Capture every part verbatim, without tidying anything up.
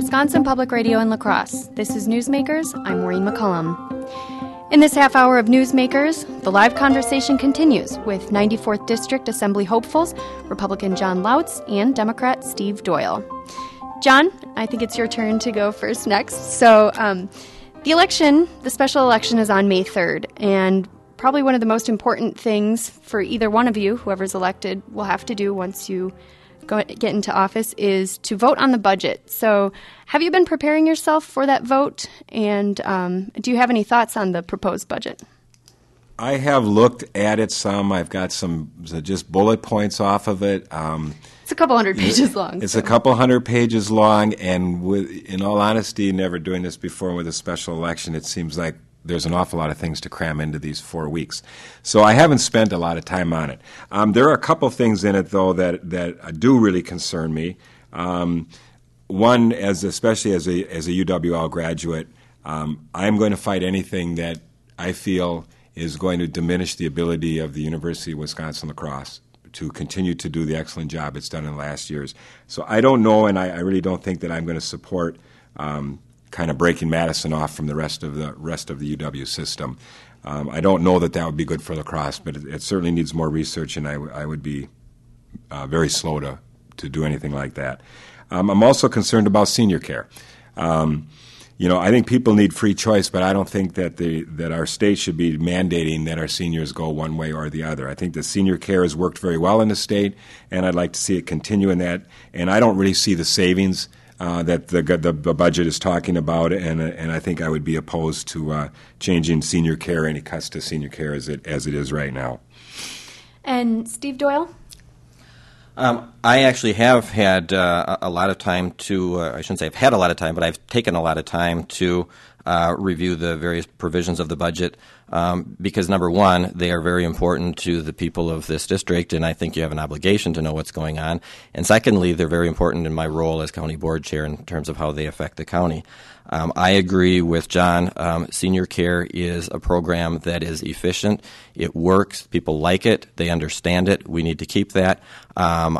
Wisconsin Public Radio in La Crosse. This is Newsmakers. I'm Maureen McCullum. In this half hour of Newsmakers, the live conversation continues with ninety-fourth District Assembly hopefuls, Republican John Lautz and Democrat Steve Doyle. John, I think it's your turn to go first next. So um, the election, the special election is on May third, and probably one of the most important things for either one of you, whoever's elected, will have to do once you go get into office is to vote on the budget. So have you been preparing yourself for that vote? And um, do you have any thoughts on the proposed budget? I have looked at it some. I've got some just bullet points off of it. Um, it's a couple hundred pages long. It's so. a couple hundred pages long. And with, in all honesty, never doing this before with a special election, it seems like there's an awful lot of things to cram into these four weeks. So I haven't spent a lot of time on it. Um, there are a couple things in it, though, that, that do really concern me. Um, one, as especially as a, as a U W L graduate, um, I'm going to fight anything that I feel is going to diminish the ability of the University of Wisconsin-La Crosse to continue to do the excellent job it's done in the last years. So I don't know, and I, I really don't think that I'm going to support um, kind of breaking Madison off from the rest of the rest of the U W system. Um, I don't know that that would be good for La Crosse, but it, it certainly needs more research, and I, w- I would be uh, very slow to, to do anything like that. Um, I'm also concerned about senior care. Um, you know, I think people need free choice, but I don't think that the that our state should be mandating that our seniors go one way or the other. I think that senior care has worked very well in the state, and I'd like to see it continue in that. And I don't really see the savings Uh, that the, the the budget is talking about, and and I think I would be opposed to uh, changing senior care, any cuts to senior care as it as it is right now. And Steve Doyle? Um, I actually have had uh, a lot of time to, uh, I shouldn't say I've had a lot of time, but I've taken a lot of time to uh, review the various provisions of the budget um, because, number one, they are very important to the people of this district, and I think you have an obligation to know what's going on. And secondly, they're very important in my role as county board chair in terms of how they affect the county. Um, I agree with John. Um, senior care is a program that is efficient. It works. People like it. They understand it. We need to keep that. Um,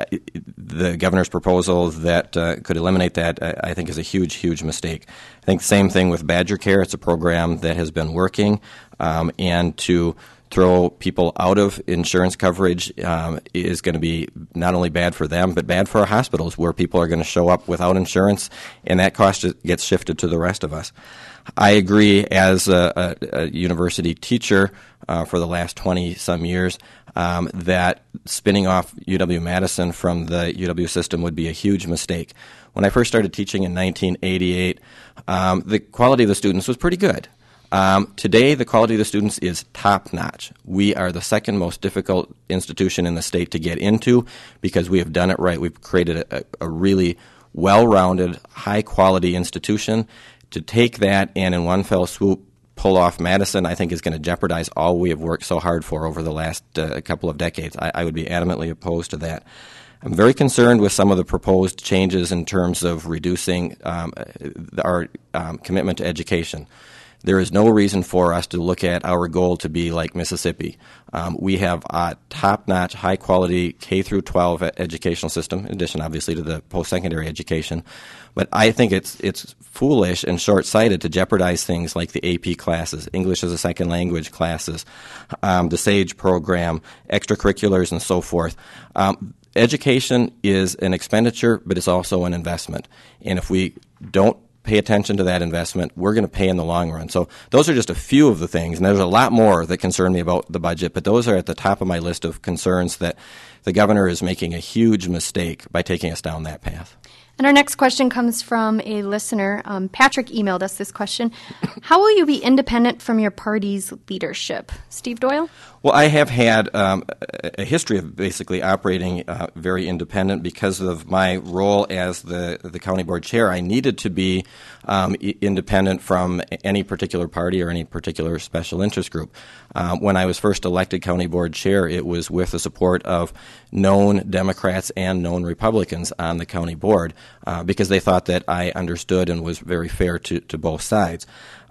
the governor's proposal that uh, could eliminate that, I think, is a huge, huge mistake. I think the same thing with Badger Care. It's a program that has been working, um, and to throw people out of insurance coverage um, is going to be not only bad for them, but bad for our hospitals, where people are going to show up without insurance, and that cost gets shifted to the rest of us. I agree, as a, a, a university teacher uh, for the last twenty-some years, um, that spinning off U W-Madison from the U W system would be a huge mistake. When I first started teaching in nineteen eighty-eight, um, the quality of the students was pretty good. Um, today, the quality of the students is top-notch. We are the second most difficult institution in the state to get into because we have done it right. We've created a, a really well-rounded, high-quality institution. To take that and in one fell swoop pull off Madison, I think is going to jeopardize all we have worked so hard for over the last uh, couple of decades. I, I would be adamantly opposed to that. I'm very concerned with some of the proposed changes in terms of reducing um, our um, commitment to education. There is no reason for us to look at our goal to be like Mississippi. Um, we have a top-notch, high-quality K through twelve educational system, in addition, obviously, to the post-secondary education. But I think it's it's foolish and short-sighted to jeopardize things like the A P classes, English as a second language classes, um, the SAGE program, extracurriculars, and so forth. Um, education is an expenditure, but it's also an investment. And if we don't pay attention to that investment, we're going to pay in the long run. So those are just a few of the things, and there's a lot more that concern me about the budget, but those are at the top of my list of concerns that the governor is making a huge mistake by taking us down that path. And our next question comes from a listener. Um, Patrick emailed us this question. How will you be independent from your party's leadership? Steve Doyle? Well, I have had um, a history of basically operating uh, very independent because of my role as the, the county board chair. I needed to be um, I- independent from any particular party or any particular special interest group. Um, when I was first elected county board chair, it was with the support of known Democrats and known Republicans on the county board uh, because they thought that I understood and was very fair to, to both sides.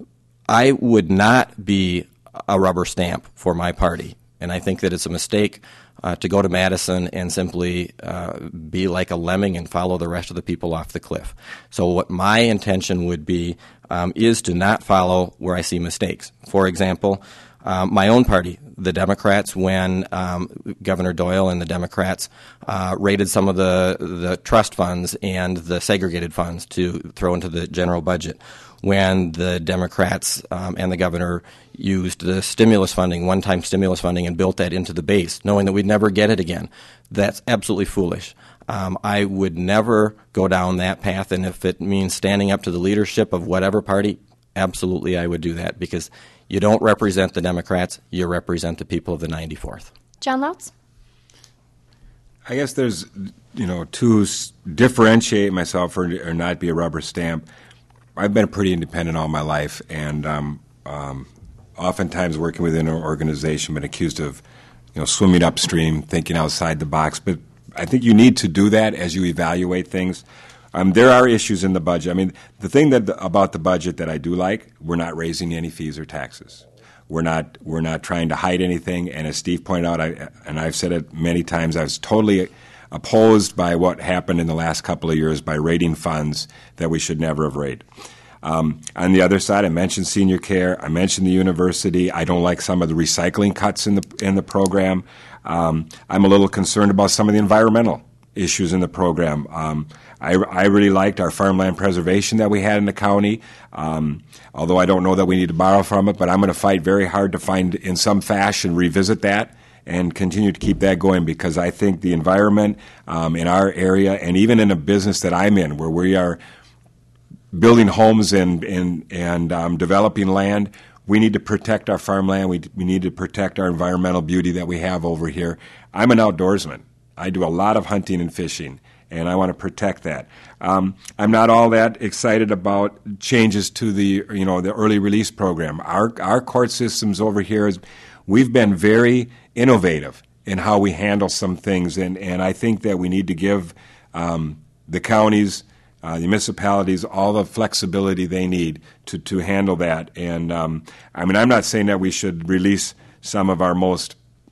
I would not be a rubber stamp for my party, and I think that it's a mistake uh, to go to Madison and simply uh, be like a lemming and follow the rest of the people off the cliff. So what my intention would be um, is to not follow where I see mistakes. For example, um, my own party, the Democrats, when um, Governor Doyle and the Democrats uh, raided some of the, the trust funds and the segregated funds to throw into the general budget, when the Democrats um, and the governor used the stimulus funding, one-time stimulus funding, and built that into the base, knowing that we'd never get it again. That's absolutely foolish. Um, I would never go down that path, and if it means standing up to the leadership of whatever party, absolutely I would do that, because you don't represent the Democrats, you represent the people of the ninety-fourth. John Louts? I guess there's, you know, to s- differentiate myself or, or not be a rubber stamp. I've been pretty independent all my life, and um, um, oftentimes working within an organization, been accused of, you know, swimming upstream, thinking outside the box. But I think you need to do that as you evaluate things. Um, there are issues in the budget. I mean, the thing that about the budget that I do like, we're not raising any fees or taxes. We're not we're not trying to hide anything. And as Steve pointed out, I, and I've said it many times, I was totally opposed by what happened in the last couple of years by raiding funds that we should never have raided. Um, on the other side, I mentioned senior care. I mentioned the university. I don't like some of the recycling cuts in the in the program. Um, I'm a little concerned about some of the environmental issues in the program. Um, I, I really liked our farmland preservation that we had in the county, um, although I don't know that we need to borrow from it, but I'm going to fight very hard to find, in some fashion, revisit that and continue to keep that going, because I think the environment um, in our area, and even in a business that I'm in, where we are building homes and and, and um, developing land, we need to protect our farmland. We we need to protect our environmental beauty that we have over here. I'm an outdoorsman. I do a lot of hunting and fishing, and I want to protect that. Um, I'm not all that excited about changes to the you know the early release program. Our our court systems over here is we've been very innovative in how we handle some things, and, and I think that we need to give um, the counties, uh, the municipalities, all the flexibility they need to, to handle that. And um, I mean, I'm not saying that we should release some of our most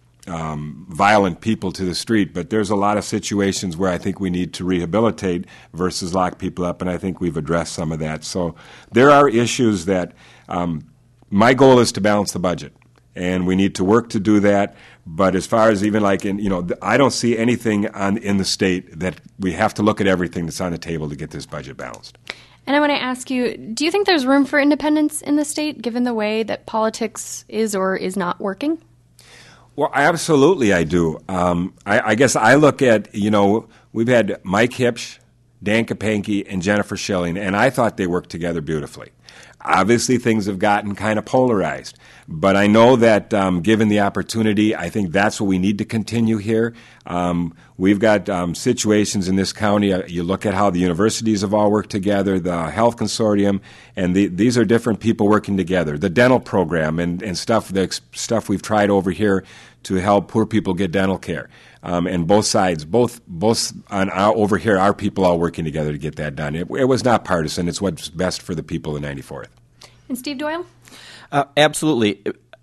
um, violent people to the street, but there's a lot of situations where I think we need to rehabilitate versus lock people up, and I think we've addressed some of that. So there are issues that um, my goal is to balance the budget, and we need to work to do that. But as far as even like in, you know, I don't see anything on in the state that we have to look at everything that's on the table to get this budget balanced. And I want to ask you, do you think there's room for independence in the state, given the way that politics is or is not working? Well, absolutely I do. Um, I, I guess I look at, you know, we've had Mike Hipsch, Dan Kapanke, and Jennifer Schilling, and I thought they worked together beautifully. Obviously, things have gotten kind of polarized, but I know that um, given the opportunity, I think that's what we need to continue here. Um, we've got um, situations in this county. Uh, you look at how the universities have all worked together, the health consortium, and the, these are different people working together. The dental program and, and stuff, the ex- stuff we've tried over here to help poor people get dental care. Um, and both sides, both both on our, over here, our people all working together to get that done. It, it was not partisan. It's what's best for the people of ninety-fourth. And Steve Doyle? Uh, absolutely.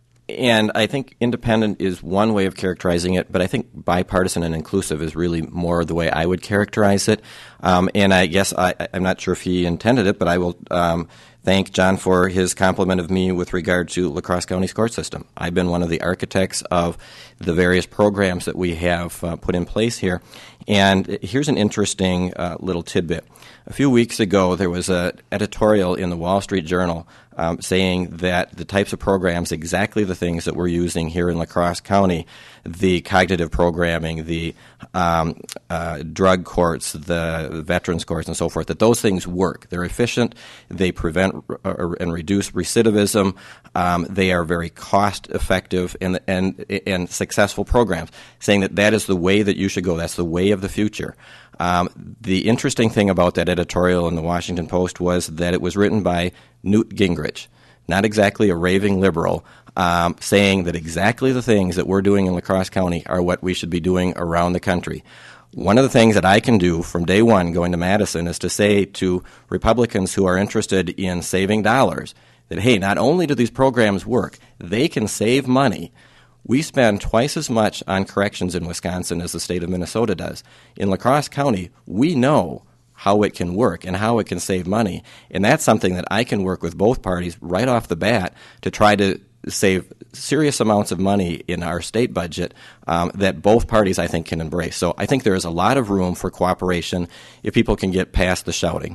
And I think independent is one way of characterizing it, but I think bipartisan and inclusive is really more the way I would characterize it. Um, and I guess I, I'm not sure if he intended it, but I will um, thank John for his compliment of me with regard to La Crosse County's court system. I've been one of the architects of the various programs that we have uh, put in place here. And here's an interesting uh, little tidbit. A few weeks ago, there was an editorial in the Wall Street Journal um, saying that the types of programs, exactly the things that we're using here in La Crosse County, the cognitive programming, the um, uh, drug courts, the veterans courts, and so forth, that those things work. They're efficient. They prevent r- and reduce recidivism. Um, they are very cost-effective and, and, and successful programs, saying that that is the way that you should go. That's the way of the future. Um, the interesting thing about that editorial in the Washington Post was that it was written by Newt Gingrich, not exactly a raving liberal, um, saying that exactly the things that we're doing in La Crosse County are what we should be doing around the country. One of the things that I can do from day one going to Madison is to say to Republicans who are interested in saving dollars that, hey, not only do these programs work, they can save money. We spend twice as much on corrections in Wisconsin as the state of Minnesota does. In La Crosse County, we know how it can work and how it can save money. And that's something that I can work with both parties right off the bat to try to save serious amounts of money in our state budget um, that both parties, I think, can embrace. So I think there is a lot of room for cooperation if people can get past the shouting.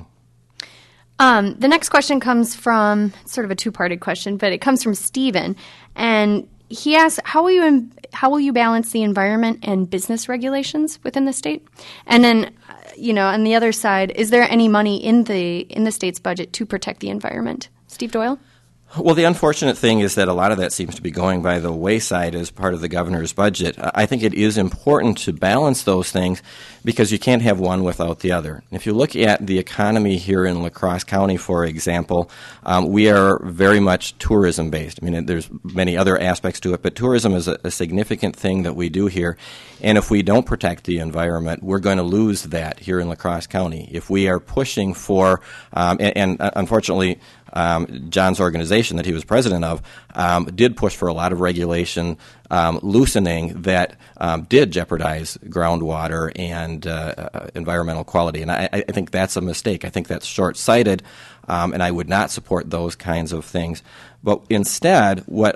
Um, the next question comes from sort of a two-parted question, but it comes from Stephen, and he asks, how will you how will you balance the environment and business regulations within the state? And then, you know, on the other side, is there any money in the in the state's budget to protect the environment? Steve Doyle? Well, the unfortunate thing is that a lot of that seems to be going by the wayside as part of the governor's budget. I think it is important to balance those things because you can't have one without the other. If you look at the economy here in La Crosse County, for example, um, we are very much tourism-based. I mean, there's many other aspects to it, but tourism is a, a significant thing that we do here. And if we don't protect the environment, we're going to lose that here in La Crosse County. If we are pushing for, um, and, and uh, unfortunately, Um, John's organization that he was president of um, did push for a lot of regulation um, loosening that um, did jeopardize groundwater and uh, uh, environmental quality. And I, I think that's a mistake. I think that's short-sighted, um, and I would not support those kinds of things. But instead, what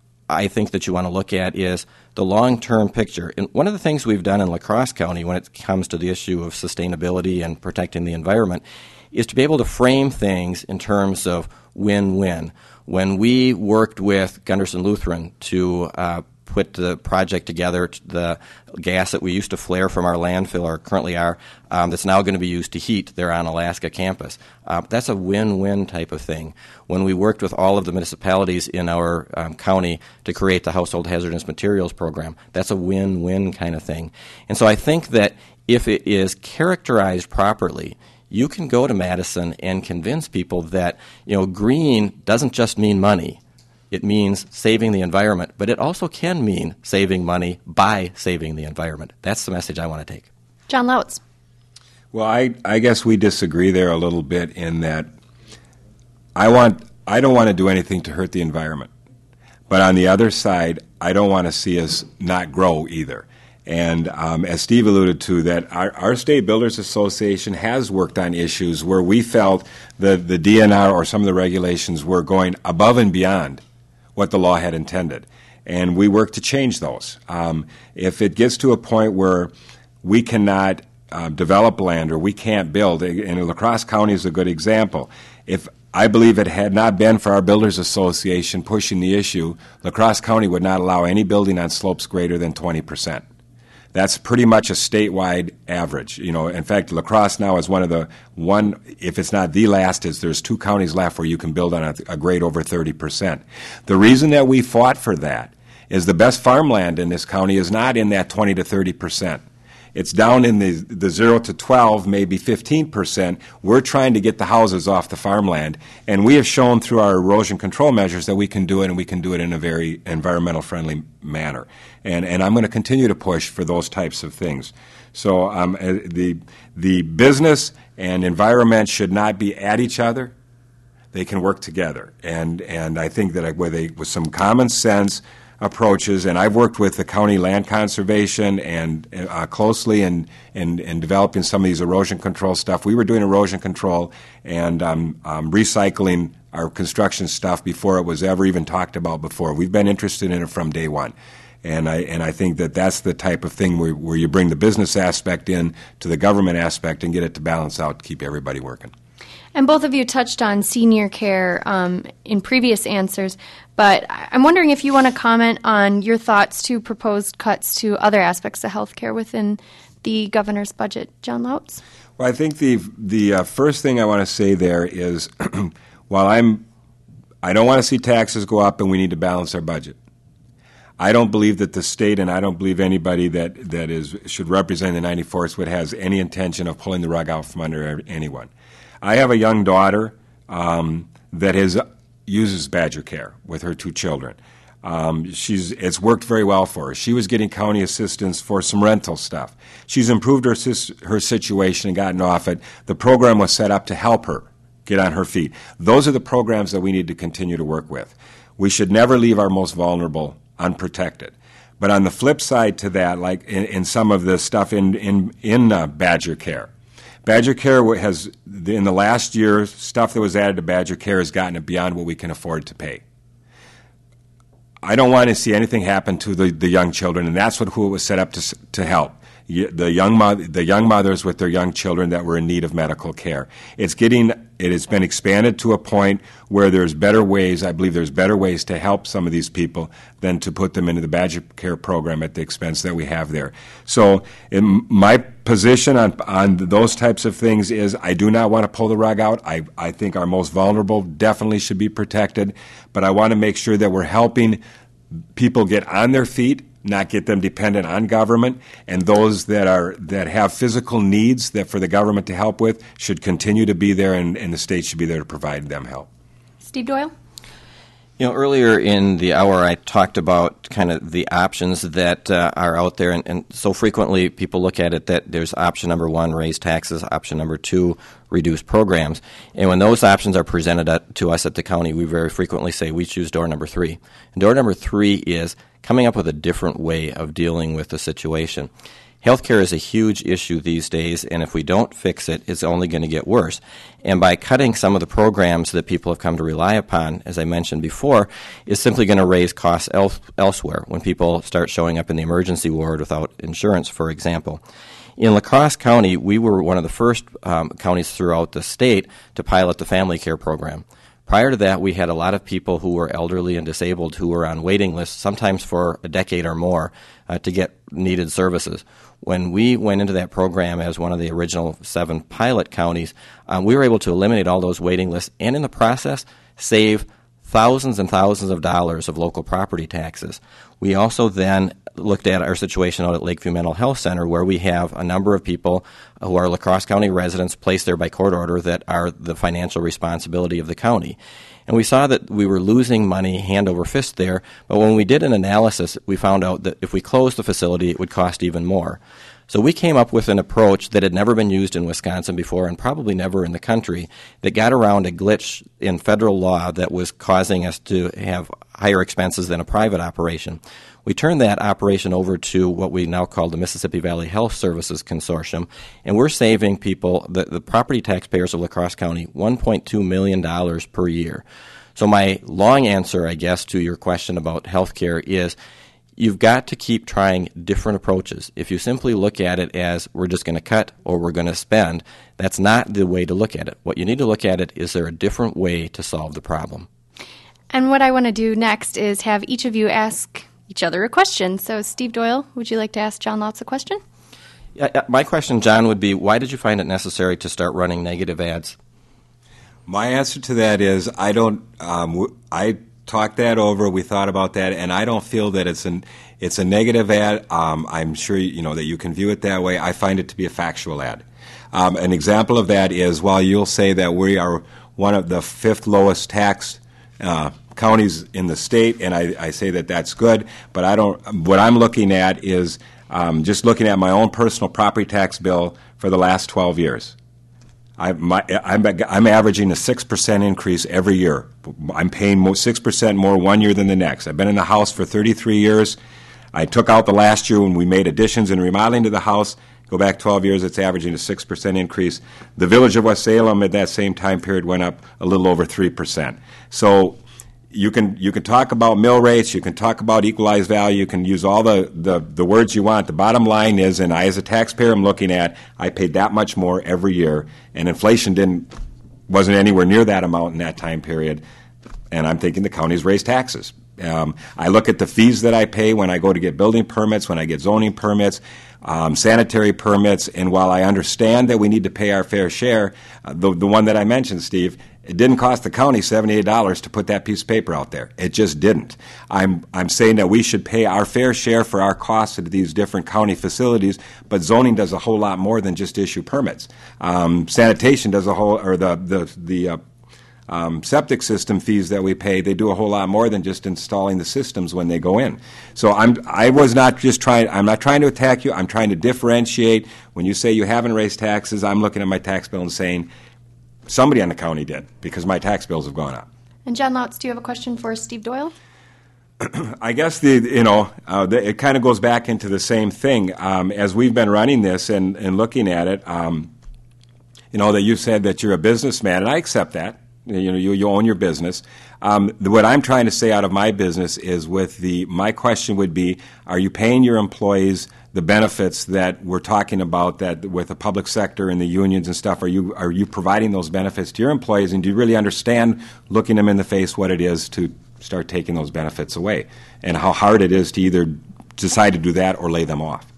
I think that you want to look at is the long-term picture. And one of the things we've done in La Crosse County when it comes to the issue of sustainability and protecting the environment is to be able to frame things in terms of win-win. When we worked with Gunderson Lutheran to uh, put the project together, the gas that we used to flare from our landfill, or currently are, um, that's now going to be used to heat their Onalaska campus. Uh, that's a win-win type of thing. When we worked with all of the municipalities in our um, county to create the Household Hazardous Materials Program, that's a win-win kind of thing. And so I think that if it is characterized properly, you can go to Madison and convince people that, you know, green doesn't just mean money. It means saving the environment, but it also can mean saving money by saving the environment. That's the message I want to take. John Lautz. Well, I, I guess we disagree there a little bit in that I want I don't want to do anything to hurt the environment. But on the other side, I don't want to see us not grow either. And um, as Steve alluded to, that our, our State Builders Association has worked on issues where we felt the, the D N R or some of the regulations were going above and beyond what the law had intended. And we work to change those. Um, if it gets to a point where we cannot uh, develop land or we can't build, and La Crosse County is a good example. If I believe it had not been for our Builders Association pushing the issue, La Crosse County would not allow any building on slopes greater than twenty percent. That's pretty much a statewide average. You know, in fact, La Crosse now is one of the one, if it's not the last, is there's two counties left where you can build on a, a grade over thirty percent. The reason that we fought for that is the best farmland in this county is not in that twenty to thirty percent. It's down in the, the zero to twelve, maybe fifteen percent. We're trying to get the houses off the farmland, and we have shown through our erosion control measures that we can do it, and we can do it in a very environmental friendly manner. And, and I'm going to continue to push for those types of things. So um, the, the business and environment should not be at each other. They can work together. And, and I think that with, a, with some common sense approaches, and I've worked with the county land conservation and uh, closely in, in, in developing some of these erosion control stuff. We were doing erosion control and um, um, recycling our construction stuff before it was ever even talked about before. We've been interested in it from day one. And I, and I think that that's the type of thing where, where you bring the business aspect in to the government aspect and get it to balance out to keep everybody working. And both of you touched on senior care um, in previous answers, but I'm wondering if you want to comment on your thoughts to proposed cuts to other aspects of health care within the governor's budget. John Lautz? Well, I think the the uh, first thing I want to say there is while I'm, I don't want to see taxes go up and we need to balance our budget. I don't believe that the state, and I don't believe anybody that, that is should represent the ninety-fourth would has any intention of pulling the rug out from under anyone. I have a young daughter um, that has uses Badger Care with her two children. Um, she's it's worked very well for her. She was getting county assistance for some rental stuff. She's improved her her situation and gotten off it. The program was set up to help her get on her feet. Those are the programs that we need to continue to work with. We should never leave our most vulnerable unprotected. But on the flip side to that, like in, in some of the stuff in in in uh, Badger Care, Badger Care has in the last year stuff that was added to Badger Care has gotten it beyond what we can afford to pay. I don't want to see anything happen to the, the young children, and that's what who it was set up to to help. The young mo- the young mothers with their young children that were in need of medical care. It's getting it has been expanded to a point where there's better ways. I believe there's better ways to help some of these people than to put them into the Badger Care program at the expense that we have there. So, in my position on on those types of things is I do not want to pull the rug out. I I think our most vulnerable definitely should be protected, but I want to make sure that we're helping people get on their feet, not get them dependent on government, and those that are that have physical needs that for the government to help with should continue to be there, and, and the state should be there to provide them help. Steve Doyle? You know, earlier in the hour I talked about kind of the options that uh, are out there, and, and so frequently people look at it that there's option number one, raise taxes, option number two, reduce programs. And when those options are presented at, to us at the county, we very frequently say we choose door number three. And door number three is coming up with a different way of dealing with the situation. Healthcare is a huge issue these days, and if we don't fix it, it's only going to get worse. And by cutting some of the programs that people have come to rely upon, as I mentioned before, is simply going to raise costs el- elsewhere when people start showing up in the emergency ward without insurance, for example. In La Crosse County, we were one of the first um, counties throughout the state to pilot the family care program. Prior to that, we had a lot of people who were elderly and disabled who were on waiting lists, sometimes for a decade or more, uh, to get needed services. When we went into that program as one of the original seven pilot counties, um, we were able to eliminate all those waiting lists and in the process save thousands and thousands of dollars of local property taxes. We also then looked at our situation out at Lakeview Mental Health Center, where we have a number of people who are La Crosse County residents placed there by court order that are the financial responsibility of the county. And we saw that we were losing money hand over fist there, but when we did an analysis, we found out that if we closed the facility, it would cost even more. So we came up with an approach that had never been used in Wisconsin before and probably never in the country that got around a glitch in federal law that was causing us to have higher expenses than a private operation. We turned that operation over to what we now call the Mississippi Valley Health Services Consortium, and we're saving people, the, the property taxpayers of La Crosse County, one point two million dollars per year. So my long answer, I guess, to your question about health care is you've got to keep trying different approaches. If you simply look at it as we're just going to cut or we're going to spend, that's not the way to look at it. What you need to look at it is there a different way to solve the problem. And what I want to do next is have each of you ask each other a question. So, Steve Doyle, would you like to ask John Lautz a question? Yeah, my question, John, would be why did you find it necessary to start running negative ads? My answer to that is I don't. Um, w- I talked that over. We thought about that, and I don't feel that it's an it's a negative ad. Um, I'm sure you know that you can view it that way. I find it to be a factual ad. Um, an example of that is while you'll say that we are one of the fifth lowest taxed uh, counties in the state, and I, I say that that's good, but I don't. What I'm looking at is um, just looking at my own personal property tax bill for the last twelve years. I, my, I'm, I'm averaging a six percent increase every year. I'm paying six percent more one year than the next. I've been in the house for thirty-three years. I took out the last year when we made additions and remodeling to the house. Go back twelve years, it's averaging a six percent increase. The Village of West Salem at that same time period went up a little over three percent. So you can you can talk about mill rates, you can talk about equalized value, you can use all the, the, the words you want. The bottom line is, and I as a taxpayer am looking at, I paid that much more every year, and inflation didn't wasn't anywhere near that amount in that time period, and I'm thinking the county's raised taxes. Um, I look at the fees that I pay when I go to get building permits, when I get zoning permits, um, sanitary permits, and while I understand that we need to pay our fair share, uh, the, the one that I mentioned, Steve, it didn't cost the county seventy-eight dollars to put that piece of paper out there. It just didn't. I'm I'm saying that we should pay our fair share for our costs at these different county facilities, but zoning does a whole lot more than just issue permits. Um, sanitation does a whole, or the the the uh, um, septic system fees that we pay, they do a whole lot more than just installing the systems when they go in. So I'm I was not just trying. I'm not trying to attack you. I'm trying to differentiate. When you say you haven't raised taxes, I'm looking at my tax bill and saying, somebody on the county did, because my tax bills have gone up. And John Lautz, do you have a question for Steve Doyle? I guess the you know uh, the, it kind of goes back into the same thing um, as we've been running this and, and looking at it. Um, you know that you said that you're a businessman, and I accept that. You know, you, you own your business. Um, the, what I'm trying to say out of my business is with the my question would be: are you paying your employees the benefits that we're talking about, that with the public sector and the unions and stuff? Are you are you providing those benefits to your employees, and do you really understand, looking them in the face, what it is to start taking those benefits away, and how hard it is to either decide to do that or lay them off?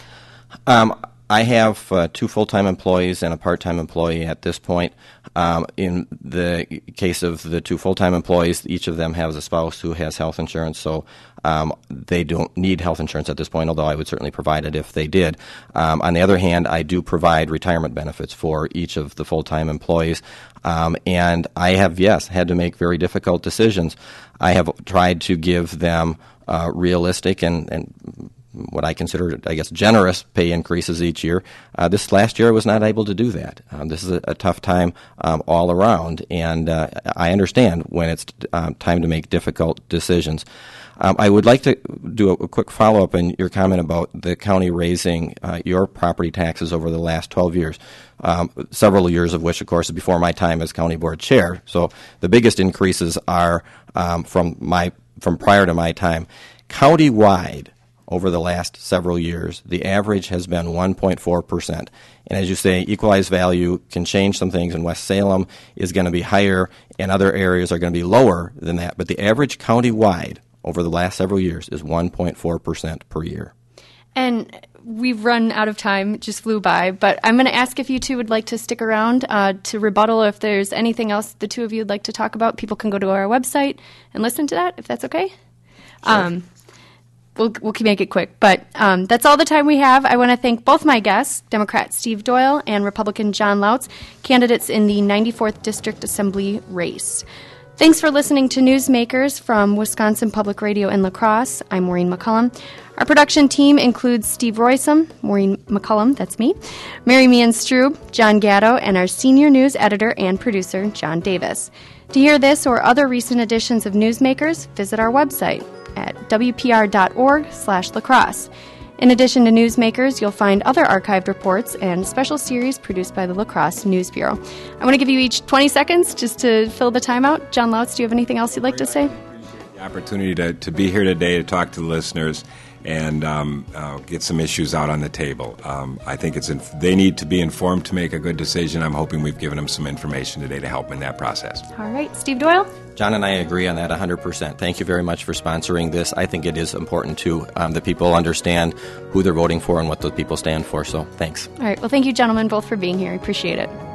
Um, I have uh, two full-time employees and a part-time employee at this point. Um, in the case of the two full-time employees, each of them has a spouse who has health insurance, so um, they don't need health insurance at this point, although I would certainly provide it if they did. Um, on the other hand, I do provide retirement benefits for each of the full-time employees, um, and I have, yes, had to make very difficult decisions. I have tried to give them uh, realistic and, and what I consider, I guess, generous pay increases each year. Uh, this last year I was not able to do that. Um, this is a, a tough time um, all around, and uh, I understand when it's um, time to make difficult decisions. Um, I would like to do a, a quick follow-up on your comment about the county raising uh, your property taxes over the last twelve years, um, several years of which, of course, is before my time as county board chair. So the biggest increases are um, from my from prior to my time. County-wide, over the last several years, the average has been one point four percent. And as you say, equalized value can change some things, and West Salem is going to be higher, and other areas are going to be lower than that. But the average county-wide over the last several years is one point four percent per year. And we've run out of time, it just flew by, but I'm going to ask if you two would like to stick around uh, to rebuttal. If there's anything else the two of you would like to talk about, people can go to our website and listen to that, if that's okay. Sure. Um, We'll, we'll make it quick, but um, that's all the time we have. I want to thank both my guests, Democrat Steve Doyle and Republican John Lautz, candidates in the ninety-fourth District Assembly race. Thanks for listening to Newsmakers from Wisconsin Public Radio in La Crosse. I'm Maureen McCullum. Our production team includes Steve Roysum, Maureen McCullum, that's me, Mary Meehan Strube, John Gatto, and our senior news editor and producer, John Davis. To hear this or other recent editions of Newsmakers, visit our website at w p r dot org slash lacrosse. In addition to Newsmakers, you'll find other archived reports and special series produced by the La Crosse News Bureau. I want to give you each twenty seconds just to fill the time out. John Lautz, do you have anything else you'd like to say? I appreciate the opportunity to, to be here today to talk to the listeners and um, uh, get some issues out on the table. Um, I think it's inf- they need to be informed to make a good decision. I'm hoping we've given them some information today to help in that process. All right. Steve Doyle? John and I agree on that one hundred percent. Thank you very much for sponsoring this. I think it is important, too, um, that people understand who they're voting for and what those people stand for. So thanks. All right. Well, thank you, gentlemen, both for being here. I appreciate it.